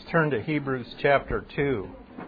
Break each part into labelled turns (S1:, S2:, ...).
S1: turn to Hebrews chapter 2.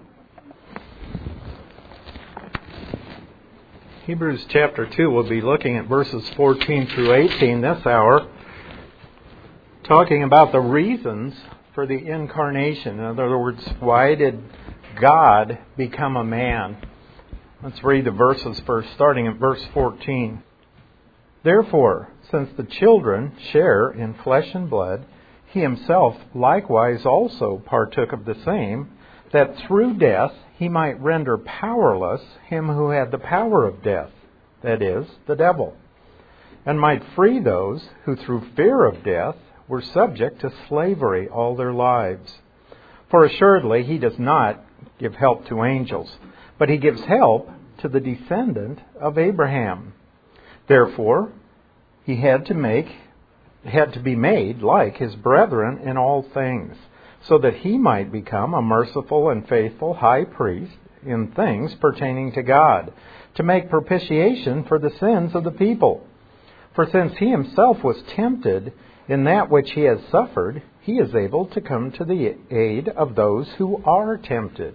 S1: Hebrews chapter 2, we'll be looking at verses 14 through 18 this hour, talking about the reasons for the incarnation. In other words, why did God become a man? Let's read the verses first, starting at verse 14. Therefore, since the children share in flesh and blood, he himself likewise also partook of the same, that through death he might render powerless him who had the power of death, that is, the devil, and might free those who through fear of death were subject to slavery all their lives. For assuredly he does not give help to angels, but he gives help to the descendant of Abraham. Therefore, he had to be made like his brethren in all things, so that he might become a merciful and faithful high priest in things pertaining to God, to make propitiation for the sins of the people. For since he himself was tempted in that which he has suffered, he is able to come to the aid of those who are tempted.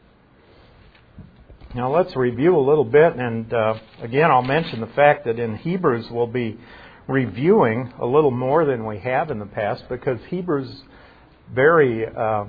S1: Now let's review a little bit, and again I'll mention the fact that in Hebrews we'll be reviewing a little more than we have in the past, because Hebrews very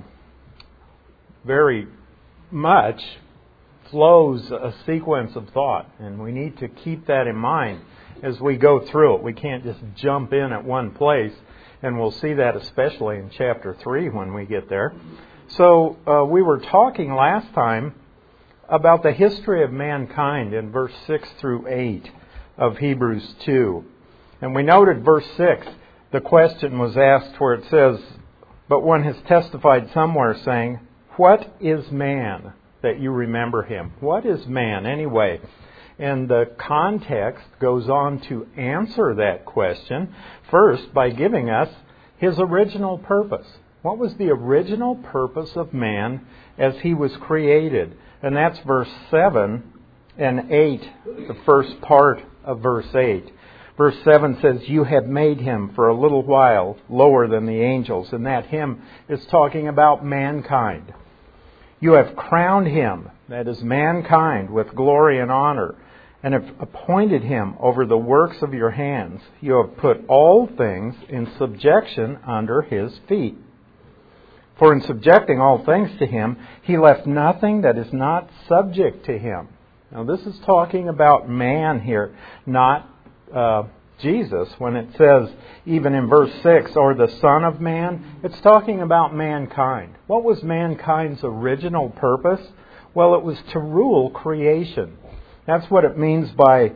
S1: much flows a sequence of thought, and we need to keep that in mind as we go through it. We can't just jump in at one place, and we'll see that especially in chapter 3 when we get there. So we were talking last time about the history of mankind in verse 6 through 8 of Hebrews 2. And we noted verse 6, the question was asked where it says, "But one has testified somewhere saying, 'What is man that you remember him?'" What is man anyway? And the context goes on to answer that question first by giving us his original purpose. What was the original purpose of man as he was created? And that's verse 7 and 8, the first part of verse 8. Verse 7 says, "You have made him for a little while lower than the angels." And that him is talking about mankind. "You have crowned him," that is mankind, "with glory and honor, and have appointed him over the works of your hands. You have put all things in subjection under his feet. For in subjecting all things to him, he left nothing that is not subject to him." Now this is talking about man here, not Jesus. When it says, even in verse 6, "or the Son of Man," it's talking about mankind. What was mankind's original purpose? Well, it was to rule creation. That's what it means by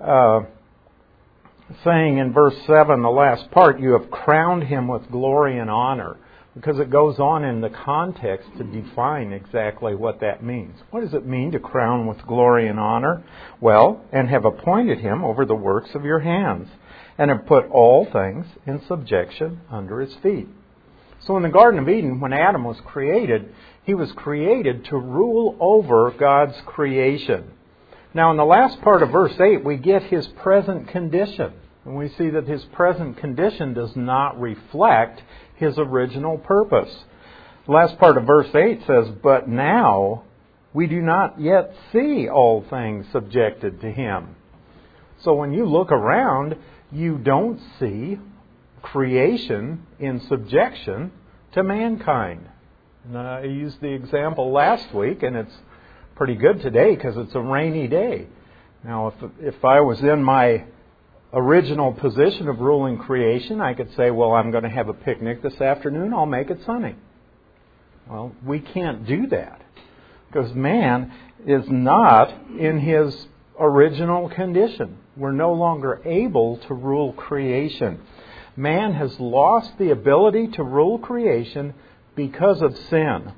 S1: saying in verse 7, the last part, "You have crowned him with glory and honor," because it goes on in the context to define exactly what that means. What does it mean to crown with glory and honor? Well, "and have appointed him over the works of your hands, and have put all things in subjection under his feet." So in the Garden of Eden, when Adam was created, he was created to rule over God's creation. Now in the last part of verse 8, we get his present condition. And we see that his present condition does not reflect his original purpose. The last part of verse 8 says, "But now we do not yet see all things subjected to him." So when you look around, you don't see creation in subjection to mankind. And I used the example last week, and it's pretty good today because it's a rainy day. Now, if I was in my original position of ruling creation, I could say, well, I'm going to have a picnic this afternoon, I'll make it sunny. Well, we can't do that because man is not in his original condition. We're no longer able to rule creation. Man has lost the ability to rule creation because of sin.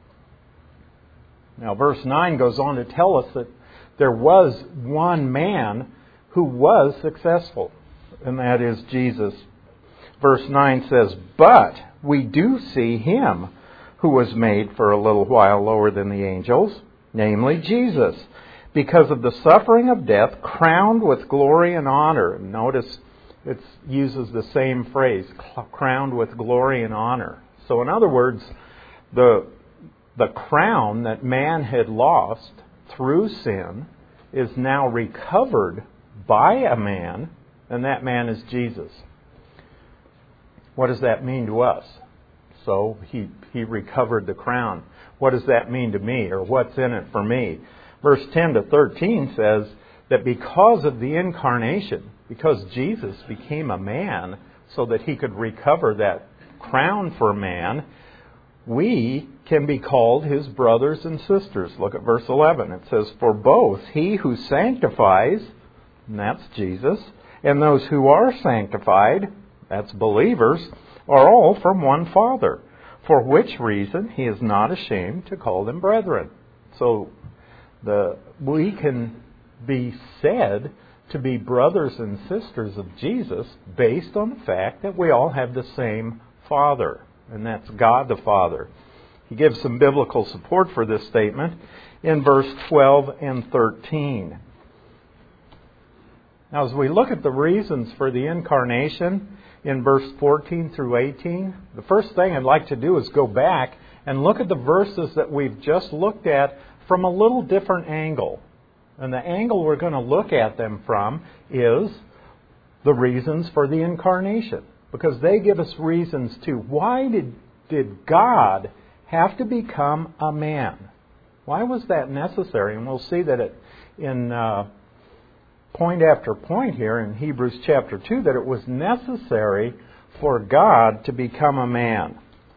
S1: Now, verse 9 goes on to tell us that there was one man who was successful, and that is Jesus. Verse 9 says, "But we do see him who was made for a little while lower than the angels, namely Jesus, because of the suffering of death, crowned with glory and honor." Notice it uses the same phrase, crowned with glory and honor. So in other words, The crown that man had lost through sin is now recovered by a man, and that man is Jesus. What does that mean to us? So he recovered the crown. What does that mean to me, or what's in it for me? Verse 10 to 13 says that because of the incarnation, because Jesus became a man so that he could recover that crown for man, we can be called his brothers and sisters. Look at verse 11. It says, "For both he who sanctifies," and that's Jesus, "and those who are sanctified," that's believers, "are all from one Father, for which reason he is not ashamed to call them brethren." So we can be said to be brothers and sisters of Jesus based on the fact that we all have the same Father, and that's God the Father. He gives some biblical support for this statement in verse 12 and 13. Now, as we look at the reasons for the incarnation in verse 14 through 18, the first thing I'd like to do is go back and look at the verses that we've just looked at from a little different angle. And the angle we're going to look at them from is the reasons for the incarnation. Because they give us reasons too. Why did God have to become a man? Why was that necessary? And we'll see that in point after point here in Hebrews chapter 2 that it was necessary for God to become a man.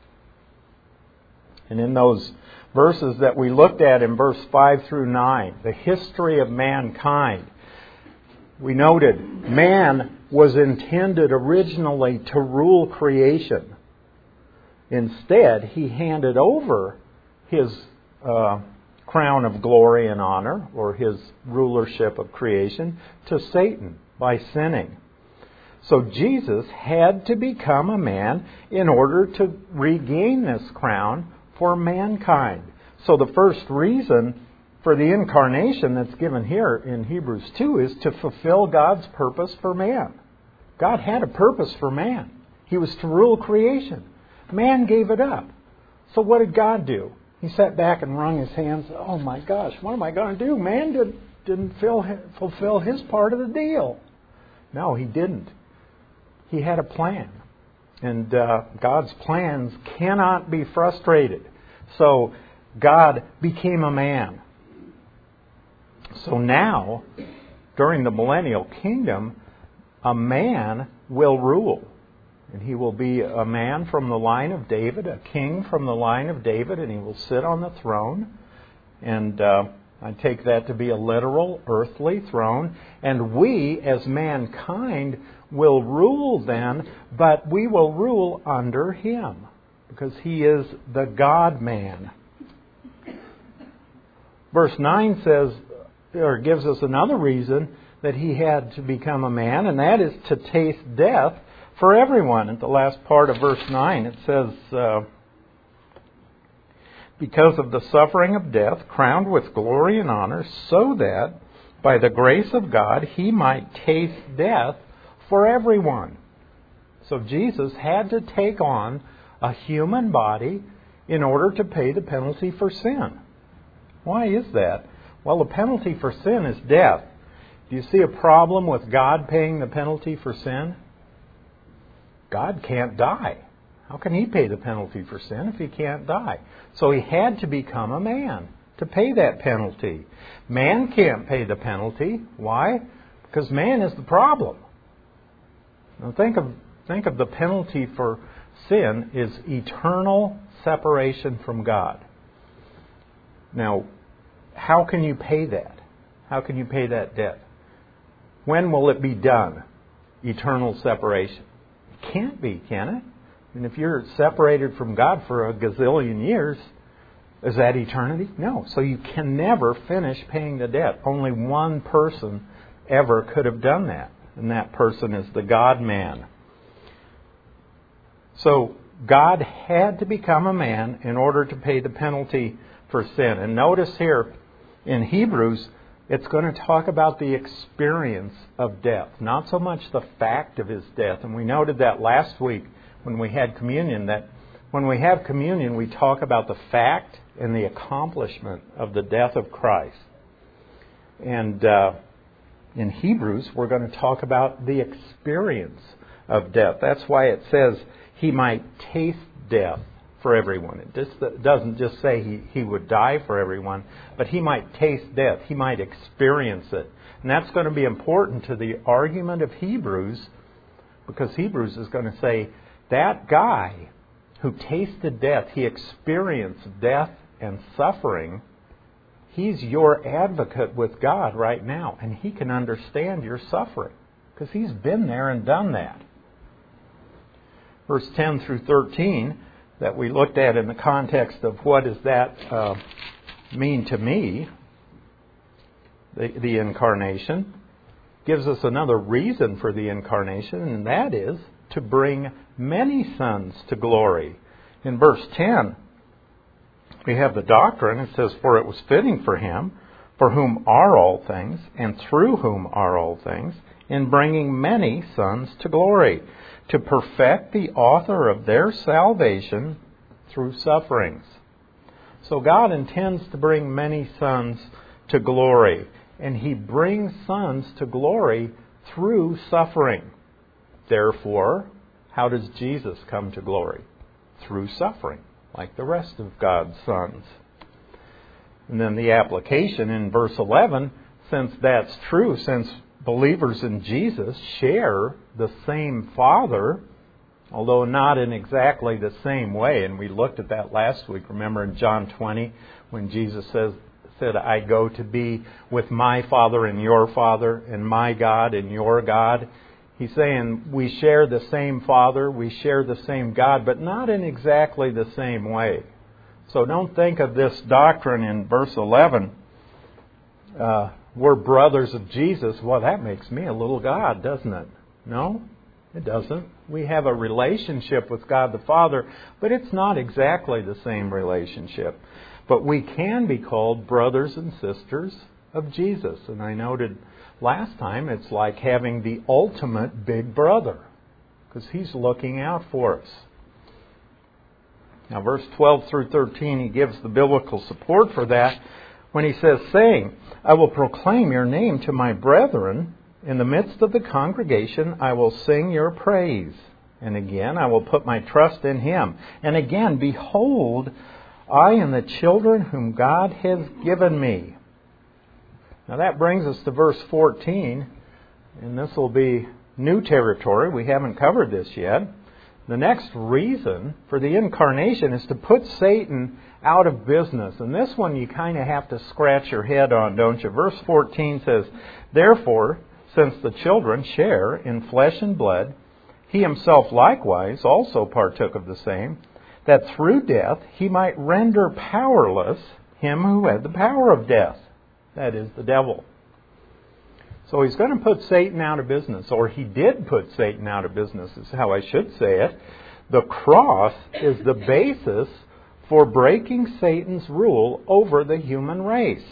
S1: And in those verses that we looked at in verse 5 through 9, the history of mankind, we noted man was intended originally to rule creation. Instead, he handed over his crown of glory and honor, or his rulership of creation, to Satan by sinning. So Jesus had to become a man in order to regain this crown for mankind. So the first reason for the incarnation that's given here in Hebrews 2 is to fulfill God's purpose for man. God had a purpose for man. He was to rule creation. Man gave it up. So what did God do? He sat back and wrung his hands. Oh my gosh, what am I going to do? Man didn't fulfill his part of the deal. No, he didn't. He had a plan. And God's plans cannot be frustrated. So God became a man. So now, during the millennial kingdom, a man will rule. And he will be a man from the line of David, a king from the line of David, and he will sit on the throne. And I take that to be a literal, earthly throne. And we, as mankind, will rule then, but we will rule under him, because he is the God-man. Verse 9 says, or gives us another reason that he had to become a man, and that is to taste death for everyone. At the last part of verse 9, it says, because of the suffering of death, crowned with glory and honor, so that by the grace of God he might taste death for everyone. So Jesus had to take on a human body in order to pay the penalty for sin. Why is that? Well, the penalty for sin is death. Do you see a problem with God paying the penalty for sin? God can't die. How can he pay the penalty for sin if he can't die? So he had to become a man to pay that penalty. Man can't pay the penalty. Why? Because man is the problem. Now think of the penalty for sin is eternal separation from God. Now, how can you pay that? How can you pay that debt? When will it be done? Eternal separation. It can't be, can it? And if you're separated from God for a gazillion years, is that eternity? No. So you can never finish paying the debt. Only one person ever could have done that. And that person is the God-man. So God had to become a man in order to pay the penalty for sin. And notice here in Hebrews, it's going to talk about the experience of death, not so much the fact of his death. And we noted that last week when we had communion, that When we have communion, we talk about the fact and the accomplishment of the death of Christ. And in Hebrews, we're going to talk about the experience of death. That's why it says He might taste death for everyone. It doesn't just say he would die for everyone, but He might taste death. He might experience it. And that's going to be important to the argument of Hebrews, because Hebrews is going to say that guy who tasted death, he experienced death and suffering, he's your advocate with God right now, and He can understand your suffering because He's been there and done that. Verse 10 through 13 that we looked at in the context of what does that mean to me, the incarnation, gives us another reason for the incarnation, and that is to bring many sons to glory. In verse 10, we have the doctrine. It says, "For it was fitting for Him, for whom are all things, and through whom are all things, in bringing many sons to glory, to perfect the author of their salvation through sufferings." So God intends to bring many sons to glory, and He brings sons to glory through suffering. Therefore, how does Jesus come to glory? Through suffering, like the rest of God's sons. And then the application in verse 11, since that's true, since believers in Jesus share the same Father, although not in exactly the same way, and we looked at that last week. Remember in John 20, when Jesus said, "I go to be with my Father and your Father, and my God and your God." He's saying we share the same Father, we share the same God, but not in exactly the same way. So don't think of this doctrine in verse 11, we're brothers of Jesus. Well, that makes me a little God, doesn't it? No, it doesn't. We have a relationship with God the Father, but it's not exactly the same relationship. But we can be called brothers and sisters of Jesus. And I noted last time it's like having the ultimate big brother, because He's looking out for us. Now verse 12 through 13, he gives the biblical support for that when he says, saying, "I will proclaim your name to my brethren. In the midst of the congregation I will sing your praise. And again I will put my trust in Him. And again, behold, I and the children whom God has given me." Now that brings us to verse 14, and this will be new territory. We haven't covered this yet. The next reason for the incarnation is to put Satan out of business. And this one you kind of have to scratch your head on, don't you? Verse 14 says, "Therefore, since the children share in flesh and blood, He Himself likewise also partook of the same, that through death He might render powerless him who had the power of death." That is the devil. So He's going to put Satan out of business, or He did put Satan out of business, is how I should say it. The cross is the basis for breaking Satan's rule over the human race.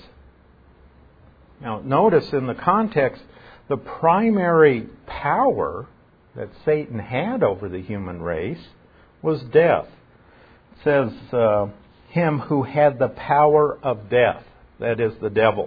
S1: Now notice in the context, the primary power that Satan had over the human race was death. It says, him who had the power of death. That is the devil.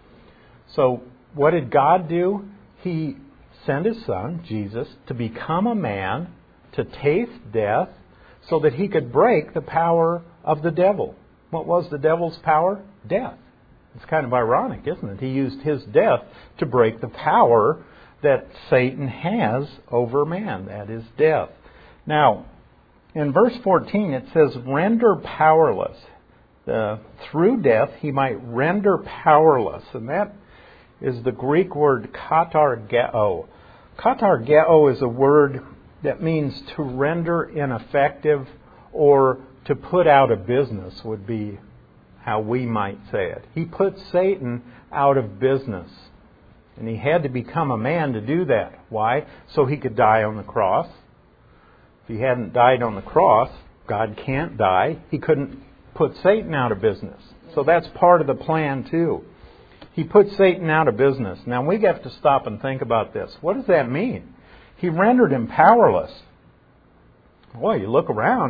S1: So what did God do? He sent His Son, Jesus, to become a man, to taste death, so that He could break the power of the devil. What was the devil's power? Death. It's kind of ironic, isn't it? He used His death to break the power that Satan has over man. That is death. Now, in verse 14 it says, "render powerless." Through death He might render powerless. And that is the Greek word katargeo. Katargeo is a word that means to render ineffective, or to put out of business would be how we might say it. He put Satan out of business. And He had to become a man to do that. Why? So He could die on the cross. If He hadn't died on the cross, God can't die. He couldn't put Satan out of business. So that's part of the plan too. He put Satan out of business. Now we have to stop and think about this. What does that mean? He rendered him powerless. Well, you look around,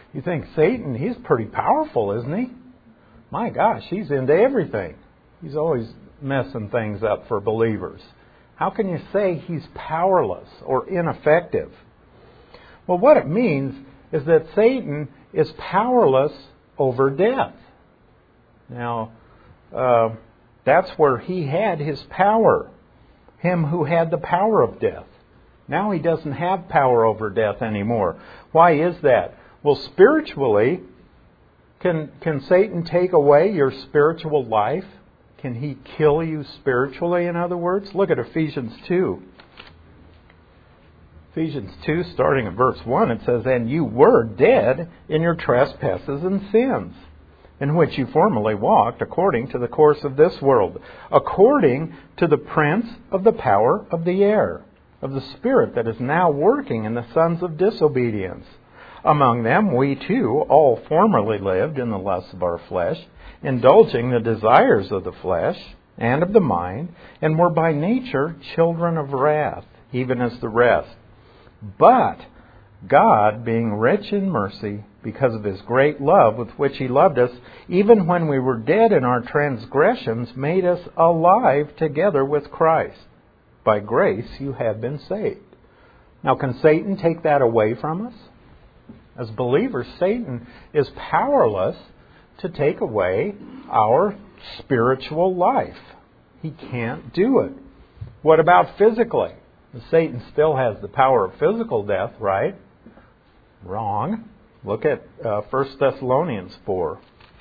S1: You think Satan, he's pretty powerful, isn't he? My gosh, he's into everything. He's always messing things up for believers. How can you say he's powerless or ineffective? Well, what it means is that Satan is powerless over death. Now, that's where he had his power. Him who had the power of death. Now he doesn't have power over death anymore. Why is that? Well, spiritually, can Satan take away your spiritual life? Can he kill you spiritually, in other words? Look at Ephesians 2. Ephesians 2, starting at verse 1, it says, "And you were dead in your trespasses and sins, in which you formerly walked according to the course of this world, according to the prince of the power of the air, of the spirit that is now working in the sons of disobedience. Among them we too all formerly lived in the lusts of our flesh, indulging the desires of the flesh and of the mind, and were by nature children of wrath, even as the rest. But God, being rich in mercy, because of His great love with which He loved us, even when we were dead in our transgressions, made us alive together with Christ. By grace you have been saved." Now, can Satan take that away from us? As believers, Satan is powerless to take away our spiritual life. He can't do it. What about physically? Satan still has the power of physical death, right? Wrong. Look at 1 Thessalonians 4.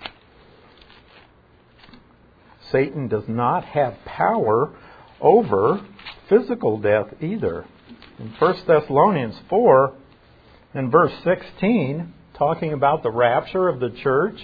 S1: Satan does not have power over physical death either. In 1 Thessalonians 4, in verse 16, talking about the rapture of the church,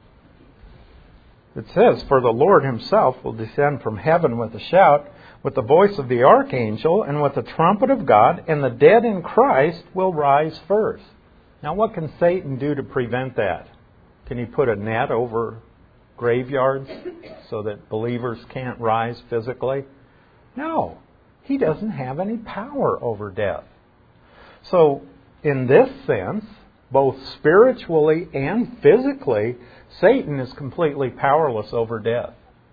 S1: it says, "For the Lord Himself will descend from heaven with a shout, with the voice of the archangel, and with the trumpet of God, and the dead in Christ will rise first." Now, what can Satan do to prevent that? Can he put a net over graveyards so that believers can't rise physically? No. He doesn't have any power over death. So, in this sense, both spiritually and physically, Satan is completely powerless over death.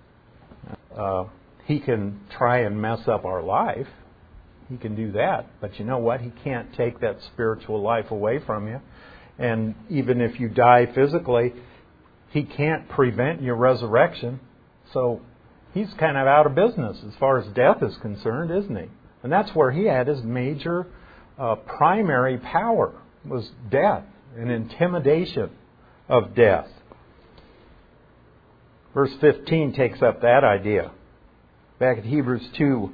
S1: He can try and mess up our life. He can do that. But you know what? He can't take that spiritual life away from you. And even if you die physically, he can't prevent your resurrection. So he's kind of out of business as far as death is concerned, isn't he? And that's where he had his major primary power, was death and intimidation of death. Verse 15 takes up that idea. Back at Hebrews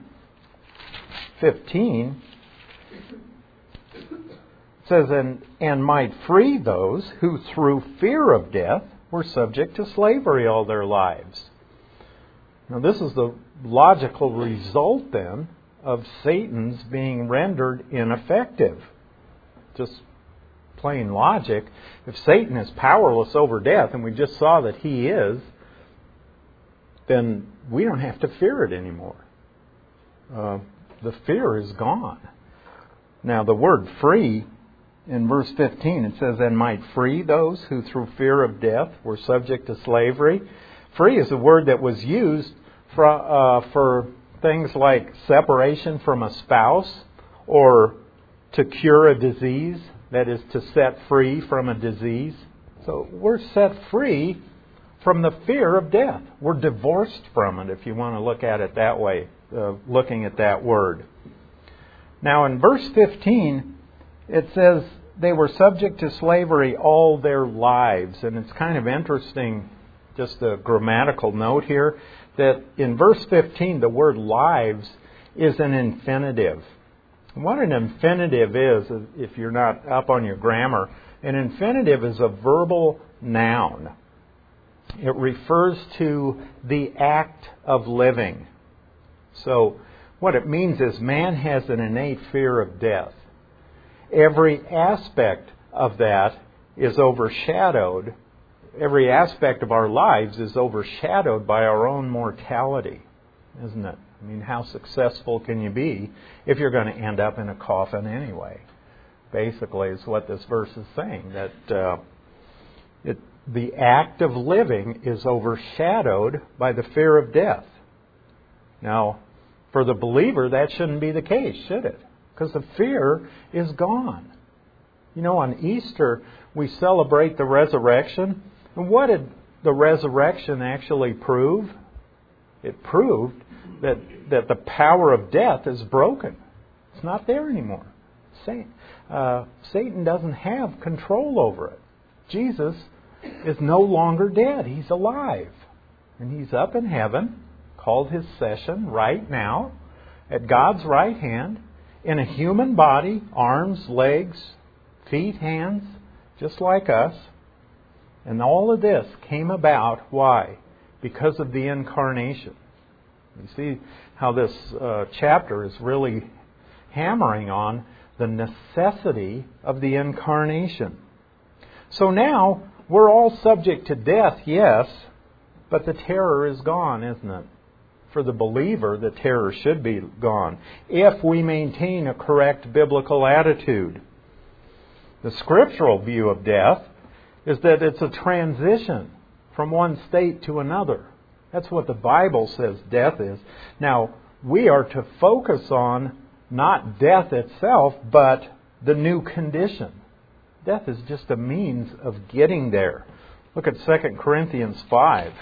S1: 2:15, it says, and might free those who through fear of death were subject to slavery all their lives. Now this is the logical result then of Satan's being rendered ineffective. Just plain logic. If Satan is powerless over death, and we just saw that he is, then we don't have to fear it anymore. The fear is gone. Now the word free, in verse 15, it says, and might free those who through fear of death were subject to slavery. Free is a word that was used for things like separation from a spouse, or to cure a disease, that is to set free from a disease. So we're set free from the fear of death. We're divorced from it, if you want to look at it that way, looking at that word. Now in verse 15, it says they were subject to slavery all their lives. And it's kind of interesting, just a grammatical note here, that in verse 15, the word lives is an infinitive. What an infinitive is, if you're not up on your grammar, an infinitive is a verbal noun. It refers to the act of living. So what it means is man has an innate fear of death. Every aspect of that is overshadowed. Every aspect of our lives is overshadowed by our own mortality, isn't it? I mean, how successful can you be if you're going to end up in a coffin anyway? Basically, is what this verse is saying, that The act of living is overshadowed by the fear of death. Now, for the believer, that shouldn't be the case, should it? Because the fear is gone. You know, on Easter, we celebrate the resurrection. And what did the resurrection actually prove? It proved that the power of death is broken. It's not there anymore. Satan doesn't have control over it. Jesus is no longer dead. He's alive. And He's up in heaven, called His session right now, at God's right hand, in a human body, arms, legs, feet, hands, just like us. And all of this came about, why? Because of the incarnation. You see how this chapter is really hammering on the necessity of the incarnation. So now, we're all subject to death, yes, but the terror is gone, isn't it? For the believer, the terror should be gone, if we maintain a correct biblical attitude. The scriptural view of death is that it's a transition from one state to another. That's what the Bible says death is. Now, we are to focus on not death itself, but the new condition. Death is just a means of getting there. Look at 2 Corinthians 5.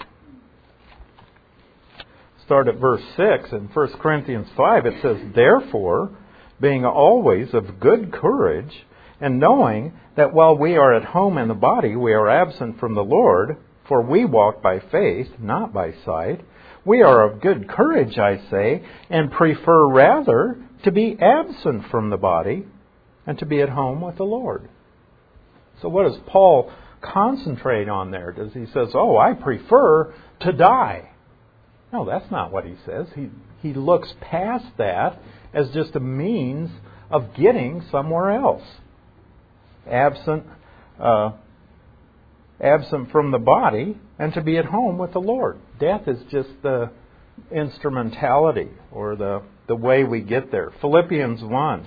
S1: Start at verse 6. In 1 Corinthians 5 it says, "Therefore, being always of good courage, and knowing that while we are at home in the body, we are absent from the Lord, for we walk by faith, not by sight, we are of good courage, I say, and prefer rather to be absent from the body and to be at home with the Lord." So what does Paul concentrate on there? Does he says, I prefer to die? No, that's not what he says. He looks past that as just a means of getting somewhere else. Absent from the body and to be at home with the Lord. Death is just the instrumentality or the way we get there. Philippians 1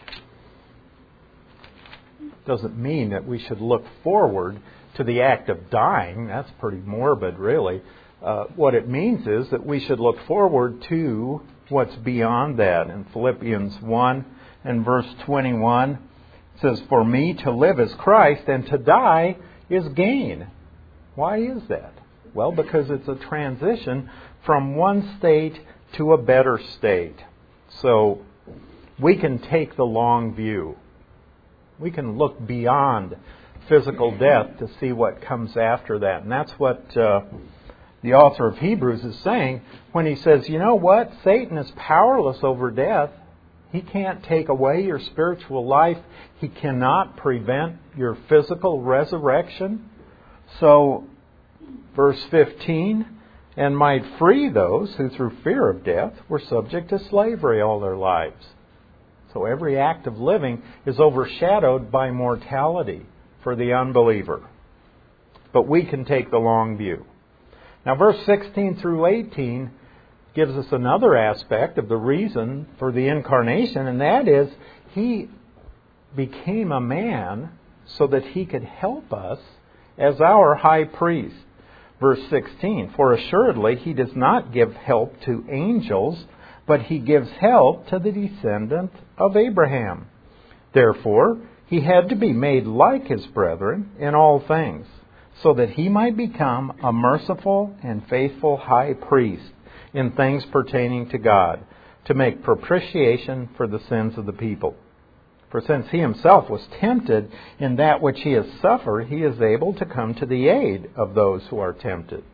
S1: doesn't mean that we should look forward to the act of dying. That's pretty morbid, really. What it means is that we should look forward to what's beyond that. In Philippians 1 and verse 21, it says, "For me to live is Christ, and to die is gain." Why is that? Well, because it's a transition from one state to a better state. So we can take the long view. We can look beyond physical death to see what comes after that. And that's what the author of Hebrews is saying when he says, you know what? Satan is powerless over death. He can't take away your spiritual life. He cannot prevent your physical resurrection. So, verse 15, "And might free those who through fear of death were subject to slavery all their lives." So every act of living is overshadowed by mortality for the unbeliever. But we can take the long view. Now verse 16 through 18 gives us another aspect of the reason for the incarnation, and that is He became a man so that He could help us as our high priest. Verse 16, "For assuredly He does not give help to angels, but He gives help to the descendant of Abraham. Therefore, He had to be made like His brethren in all things, so that He might become a merciful and faithful high priest in things pertaining to God, to make propitiation for the sins of the people. For since He Himself was tempted in that which He has suffered, He is able to come to the aid of those who are tempted."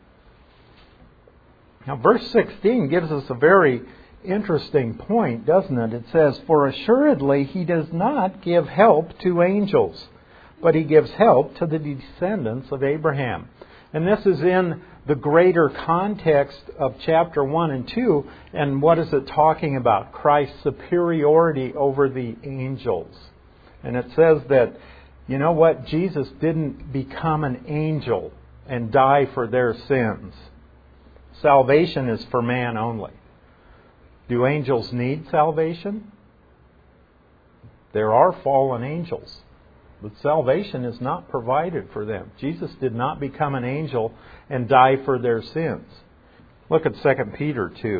S1: Now verse 16 gives us a very interesting point, doesn't it? It says, "For assuredly He does not give help to angels, but He gives help to the descendants of Abraham." And this is in the greater context of chapter 1 and 2. And what is it talking about? Christ's superiority over the angels. And it says that, you know what? Jesus didn't become an angel and die for their sins. Salvation is for man only. Do angels need salvation? There are fallen angels. But salvation is not provided for them. Jesus did not become an angel and die for their sins. Look at 2 Peter 2.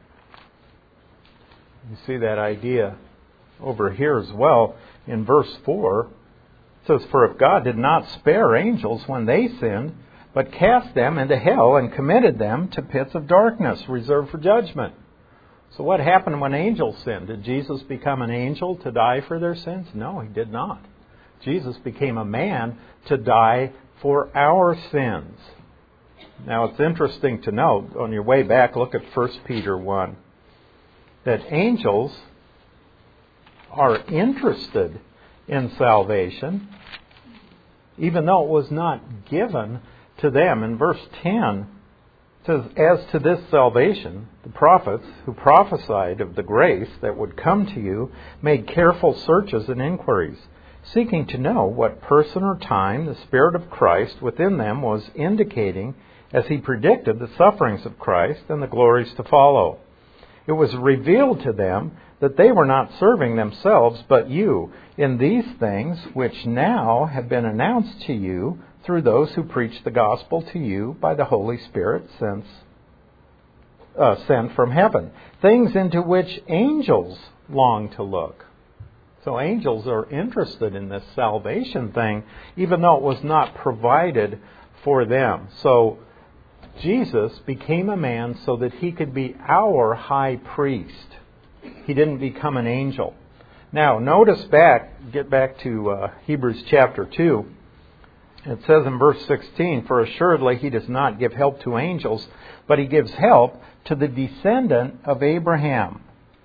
S1: You see that idea over here as well. In verse 4, it says, "For if God did not spare angels when they sinned, but cast them into hell and committed them to pits of darkness reserved for judgment." So what happened when angels sinned? Did Jesus become an angel to die for their sins? No, He did not. Jesus became a man to die for our sins. Now it's interesting to note, on your way back, look at 1 Peter 1, that angels are interested in salvation, even though it was not given to them. In verse 10, it says, "As to this salvation, the prophets who prophesied of the grace that would come to you made careful searches and inquiries, seeking to know what person or time the Spirit of Christ within them was indicating as He predicted the sufferings of Christ and the glories to follow. It was revealed to them that they were not serving themselves but you in these things which now have been announced to you through those who preach the gospel to you by the Holy Spirit sent from heaven, things into which angels long to look." So angels are interested in this salvation thing, even though it was not provided for them. So Jesus became a man so that He could be our high priest. He didn't become an angel. Now, get back to Hebrews chapter 2. It says in verse 16, "For assuredly He does not give help to angels, but He gives help to the descendant of Abraham."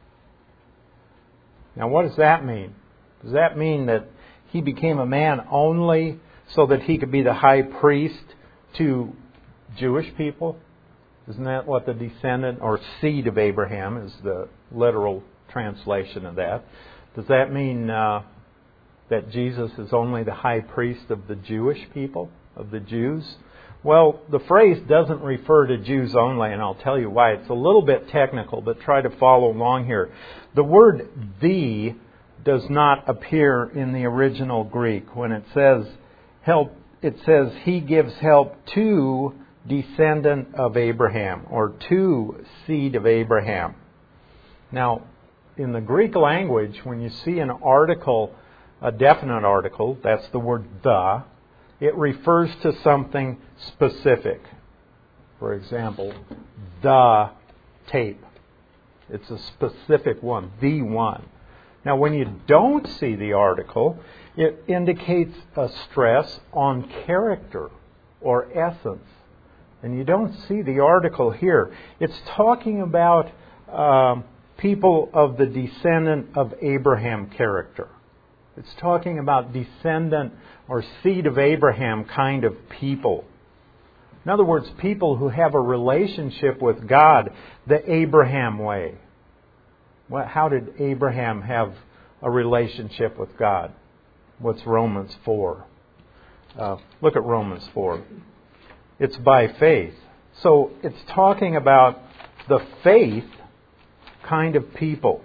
S1: Now, what does that mean? Does that mean that He became a man only so that He could be the high priest to Jewish people? Isn't that what the descendant or seed of Abraham is, the literal translation of that? Does that mean that Jesus is only the high priest of the Jewish people, of the Jews? Well, the phrase doesn't refer to Jews only, and I'll tell you why. It's a little bit technical, but try to follow along here. The word "the" does not appear in the original Greek. When it says help, it says He gives help to descendant of Abraham, or to seed of Abraham. Now, in the Greek language, when you see an article, a definite article, that's the word "the," it refers to something specific. For example, the tape. It's a specific one, the one. Now, when you don't see the article, it indicates a stress on character or essence. And you don't see the article here. It's talking about people of the descendant of Abraham character. It's talking about descendant or seed of Abraham kind of people. In other words, people who have a relationship with God the Abraham way. How did Abraham have a relationship with God? What's Romans 4? Look at Romans 4. It's by faith. So it's talking about the faith kind of people.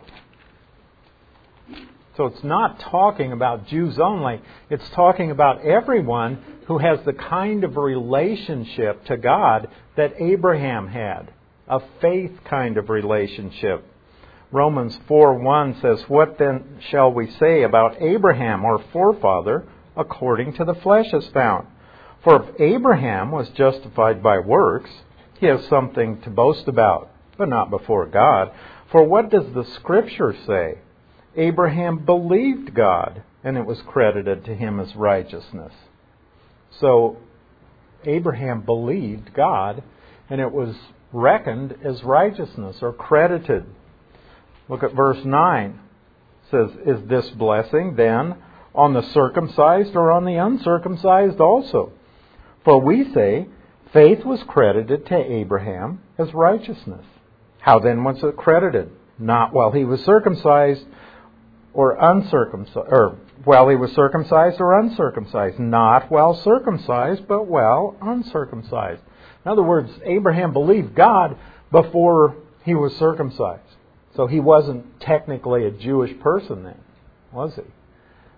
S1: So it's not talking about Jews only. It's talking about everyone who has the kind of relationship to God that Abraham had. A faith kind of relationship. Romans 4:1 says, "What then shall we say about Abraham, our forefather, according to the flesh is found? For if Abraham was justified by works, he has something to boast about, but not before God. For what does the Scripture say? Abraham believed God, and it was credited to him as righteousness." So Abraham believed God, and it was reckoned as righteousness or credited. Look at verse 9. It says, "Is this blessing then on the circumcised or on the uncircumcised also? For we say, faith was credited to Abraham as righteousness. How then was it credited? Not while he was circumcised or uncircumcised, or while he was circumcised or uncircumcised. Not while circumcised, but while uncircumcised." In other words, Abraham believed God before he was circumcised. So he wasn't technically a Jewish person then, was he?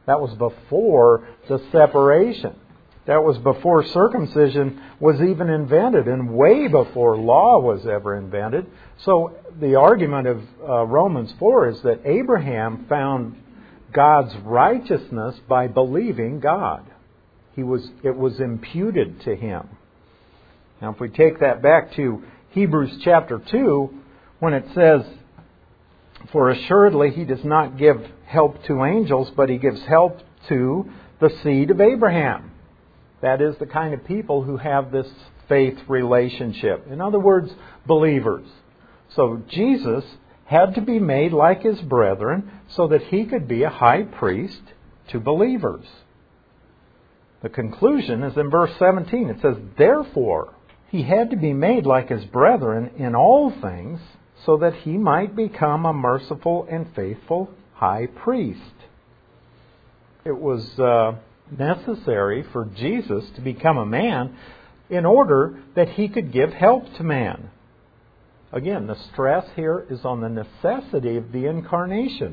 S1: That was before the separation. That was before circumcision was even invented and way before law was ever invented. So the argument of Romans 4 is that Abraham found God's righteousness by believing God. It was imputed to him. Now if we take that back to Hebrews chapter 2, when it says, "For assuredly he does not give help to angels, but he gives help to the seed of Abraham." That is the kind of people who have this faith relationship. In other words, believers. So Jesus had to be made like his brethren so that he could be a high priest to believers. The conclusion is in verse 17. It says, "Therefore, he had to be made like his brethren in all things so that he might become a merciful and faithful high priest." It was necessary for Jesus to become a man in order that he could give help to man. Again, the stress here is on the necessity of the incarnation.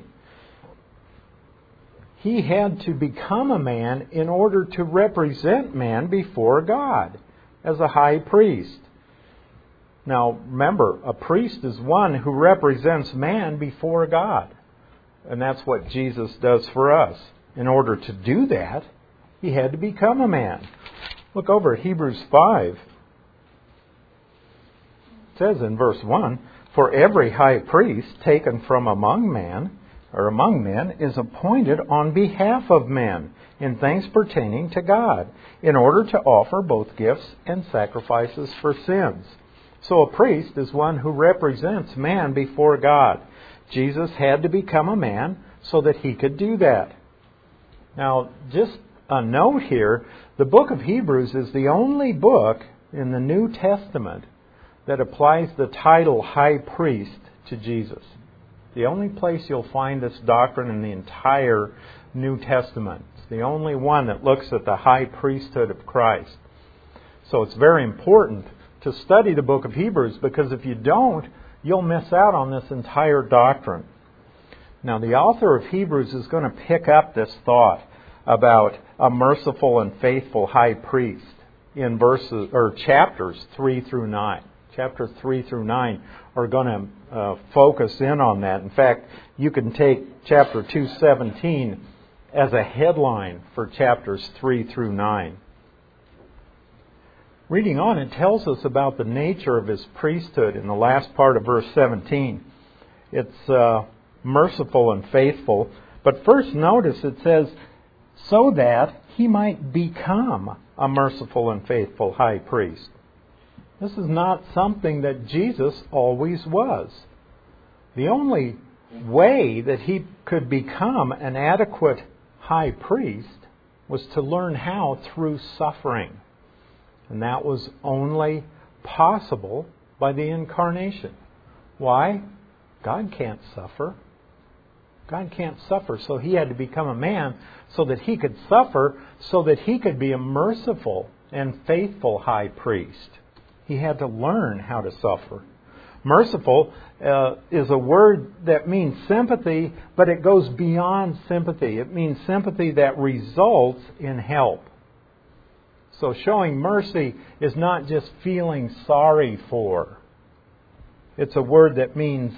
S1: He had to become a man in order to represent man before God as a high priest. Now, remember, a priest is one who represents man before God. And that's what Jesus does for us. In order to do that, he had to become a man. Look over at Hebrews 5. It says in verse 1, "For every high priest taken from among men is appointed on behalf of men in things pertaining to God, in order to offer both gifts and sacrifices for sins." So a priest is one who represents man before God. Jesus had to become a man so that he could do that. Now, just a note here, the book of Hebrews is the only book in the New Testament that applies the title high priest to Jesus. The only place you'll find this doctrine in the entire New Testament. It's the only one that looks at the high priesthood of Christ. So it's very important to study the book of Hebrews, because if you don't, you'll miss out on this entire doctrine. Now, the author of Hebrews is going to pick up this thought about a merciful and faithful high priest in chapters 3 through 9. Chapters 3 through 9 are going to focus in on that. In fact, you can take chapter 2:17 as a headline for chapters 3 through 9. Reading on, it tells us about the nature of his priesthood in the last part of verse 17. It's merciful and faithful. But first notice it says, "so that he might become a merciful and faithful high priest." This is not something that Jesus always was. The only way that he could become an adequate high priest was to learn how through suffering. And that was only possible by the incarnation. Why? God can't suffer. God can't suffer, so he had to become a man so that he could suffer, so that he could be a merciful and faithful high priest. He had to learn how to suffer. Merciful is a word that means sympathy, but it goes beyond sympathy. It means sympathy that results in help. So showing mercy is not just feeling sorry for. It's a word that means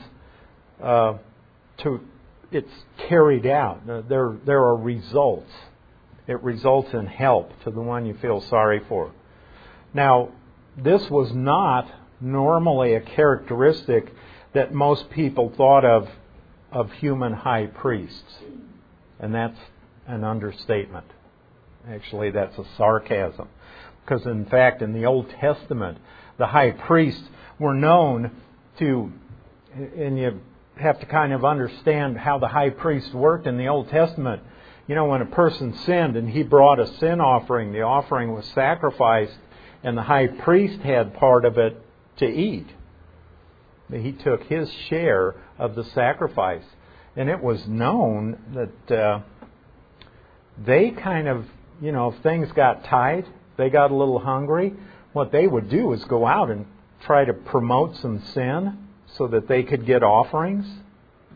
S1: it's carried out. There are results. It results in help to the one you feel sorry for. Now, this was not normally a characteristic that most people thought of human high priests. And that's an understatement. Actually, that's a sarcasm. Because in fact, in the Old Testament, the high priests were known to, and you have to kind of understand how the high priest worked in the Old Testament. You know, when a person sinned and he brought a sin offering, the offering was sacrificed, and the high priest had part of it to eat. He took his share of the sacrifice. And it was known that they kind of, if things got tight, they got a little hungry, what they would do is go out and try to promote some sin so that they could get offerings.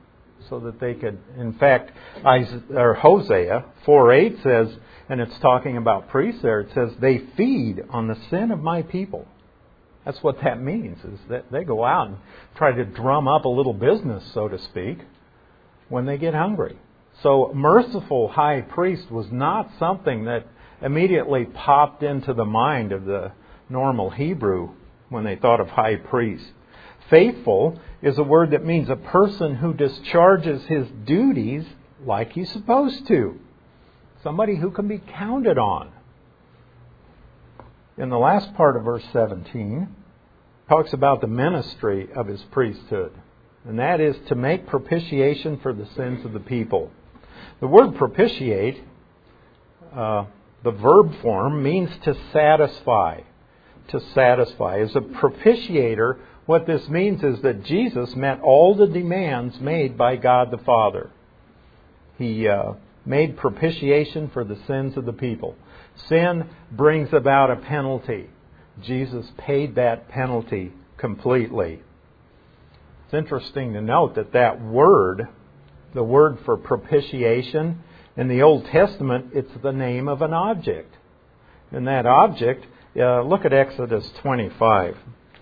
S1: so that they could, in fact, Hosea 4:8 says, and it's talking about priests there, it says, they feed on the sin of my people. That's what that means, is that they go out and try to drum up a little business, so to speak, when they get hungry. So merciful high priest was not something that immediately popped into the mind of the normal Hebrew when they thought of high priest. Faithful is a word that means a person who discharges his duties like he's supposed to. Somebody who can be counted on. In the last part of verse 17, talks about the ministry of his priesthood. And that is to make propitiation for the sins of the people. The word propitiate, the verb form, means to satisfy. To satisfy. As a propitiator, what this means is that Jesus met all the demands made by God the Father. He made propitiation for the sins of the people. Sin brings about a penalty. Jesus paid that penalty completely. It's interesting to note that word, the word for propitiation, in the Old Testament, it's the name of an object. And that object, look at Exodus 25.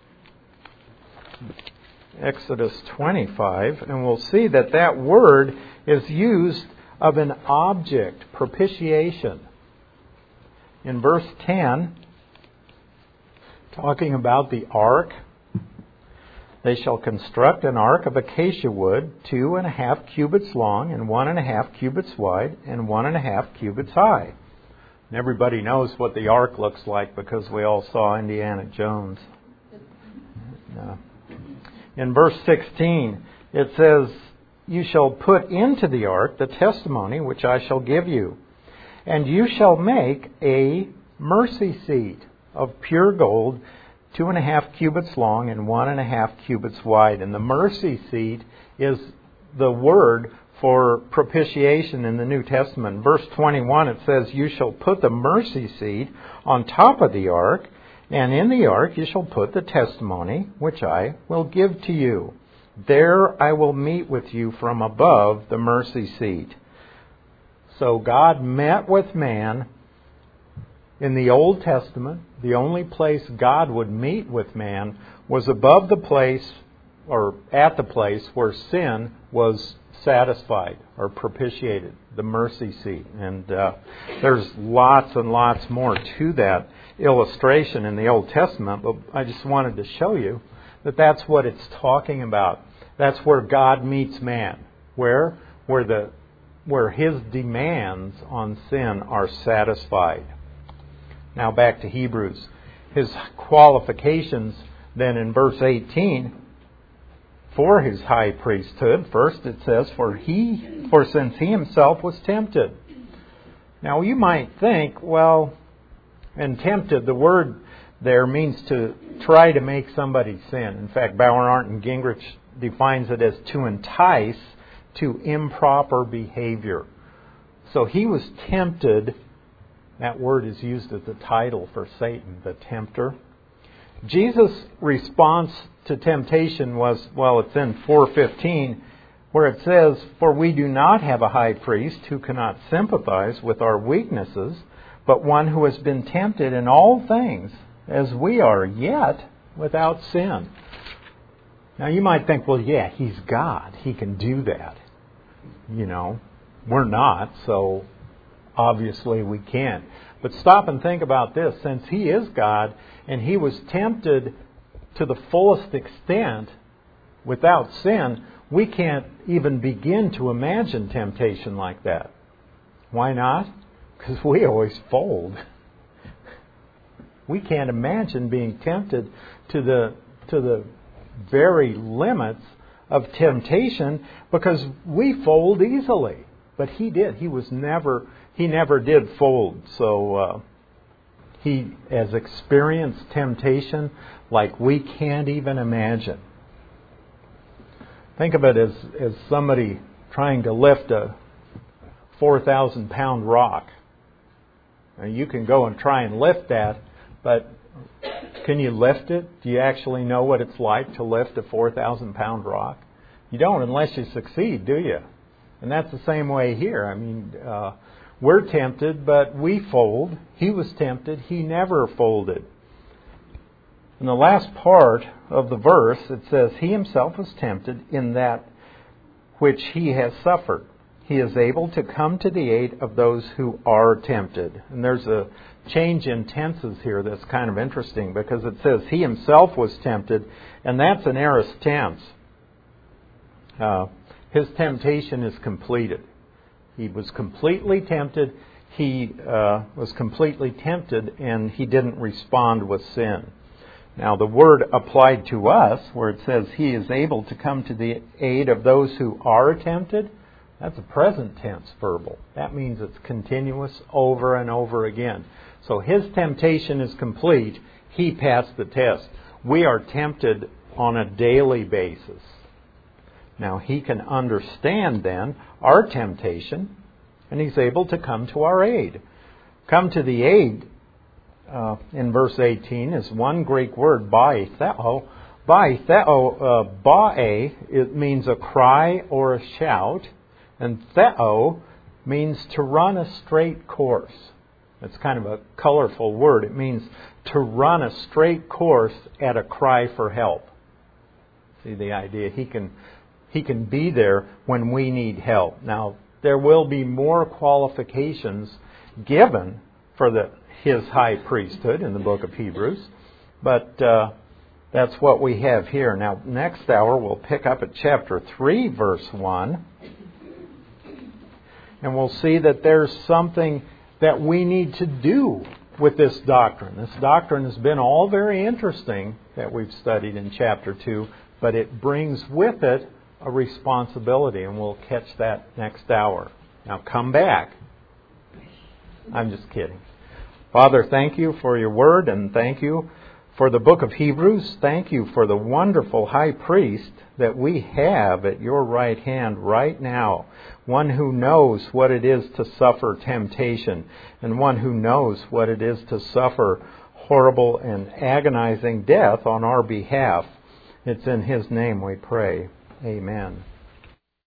S1: Exodus 25, and we'll see that word is used of an object, propitiation. In verse 10, talking about the ark, they shall construct an ark of acacia wood, 2.5 cubits long, and 1.5 cubits wide, and 1.5 cubits high. And everybody knows what the ark looks like because we all saw Indiana Jones. In verse 16, it says, you shall put into the ark the testimony which I shall give you. And you shall make a mercy seat of pure gold, 2.5 cubits long and 1.5 cubits wide. And the mercy seat is the word for propitiation in the New Testament. Verse 21, it says, you shall put the mercy seat on top of the ark, and in the ark you shall put the testimony which I will give to you. There I will meet with you from above the mercy seat. So God met with man in the Old Testament. The only place God would meet with man was above the place, or at the place where sin was satisfied or propitiated, the mercy seat. And there's lots and lots more to that illustration in the Old Testament, but I just wanted to show you that that's what it's talking about. That's where God meets man. Where his demands on sin are satisfied. Now back to Hebrews. His qualifications then in verse 18 for his high priesthood. First it says, for since he himself was tempted. Now you might think, well, and tempted, the word there means to try to make somebody sin. In fact, Bauer, Arndt, and Gingrich defines it as to entice to improper behavior. So he was tempted. That word is used as a title for Satan, the tempter. Jesus' response to temptation was, well, it's in 4:15, where it says, for we do not have a high priest who cannot sympathize with our weaknesses, but one who has been tempted in all things as we are, yet without sin. Now you might think, well, yeah, he's God. He can do that. You know, we're not, so obviously we can't. But stop and think about this. Since he is God and he was tempted to the fullest extent without sin, we can't even begin to imagine temptation like that. Why not? Because we always fold. We can't imagine being tempted to the very limits of temptation because we fold easily. But he did. He never did fold. So he has experienced temptation like we can't even imagine. Think of it as somebody trying to lift a 4,000-pound rock. Now, you can go and try and lift that, but can you lift it? Do you actually know what it's like to lift a 4,000-pound rock? You don't unless you succeed, do you? And that's the same way here. I mean, we're tempted, but we fold. He was tempted. He never folded. In the last part of the verse, it says, He Himself was tempted in that which He has suffered. He is able to come to the aid of those who are tempted. And there's a change in tenses here that's kind of interesting, because it says He Himself was tempted, and that's an aorist tense. His temptation is completed. He was completely tempted. He was completely tempted, and He didn't respond with sin. Now, the word applied to us, where it says He is able to come to the aid of those who are tempted, that's a present tense verbal. That means it's continuous over and over again. So His temptation is complete. He passed the test. We are tempted on a daily basis. Now, He can understand then our temptation, and He's able to come to our aid. Come to the aid, in verse 18, is one Greek word, baitheo. Bae, it means a cry or a shout, and theo means to run a straight course. It's kind of a colorful word. It means to run a straight course at a cry for help. See the idea? He can be there when we need help. Now, there will be more qualifications given for His high priesthood in the book of Hebrews, but that's what we have here. Now, next hour we'll pick up at chapter 3, verse 1, and we'll see that there's something that we need to do with this doctrine. This doctrine has been all very interesting that we've studied in chapter 2, but it brings with it a responsibility, and we'll catch that next hour. Now come back. I'm just kidding. Father, thank you for your word, and thank you for the book of Hebrews. Thank you for the wonderful high priest that we have at your right hand right now. One who knows what it is to suffer temptation, and one who knows what it is to suffer horrible and agonizing death on our behalf. It's in His name we pray. Amen.